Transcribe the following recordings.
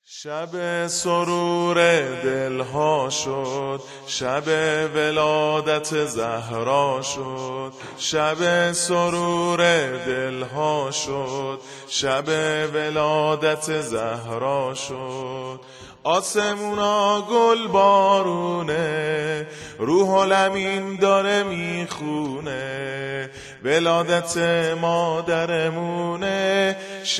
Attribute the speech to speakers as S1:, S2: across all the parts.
S1: شب سرور دلها شد، شب ولادت زهرا شد. شب سرور دلها شد، شب ولادت زهرا شد. آسمونا گل بارونه، روح الامین داره میخونه. ولادت مادرمونه،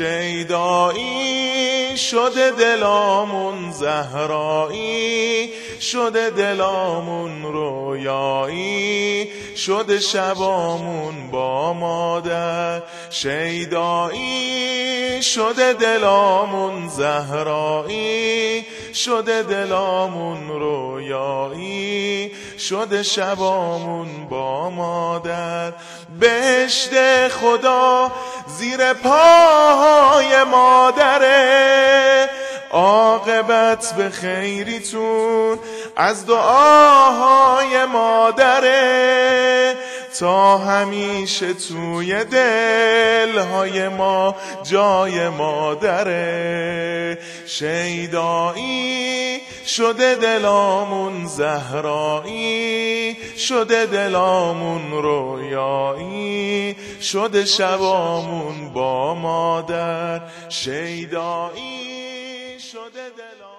S1: شیدایی شده دلامون، زهرایی شده دلامون، رویایی شده شبامون با مادر. شیدایی شده دلامون، زهرایی شده دلامون، رویایی شده شبامون با مادر. بهشت خدا زیر پاهای مادره، عاقبت به خیریتون از دعاهای مادره. تا همیشه توی دلهای ما جای مادره. شیدایی شده دلامون، زهرایی شده دلامون، رویایی شده شبامون با مادر. شیدایی شده دلامون.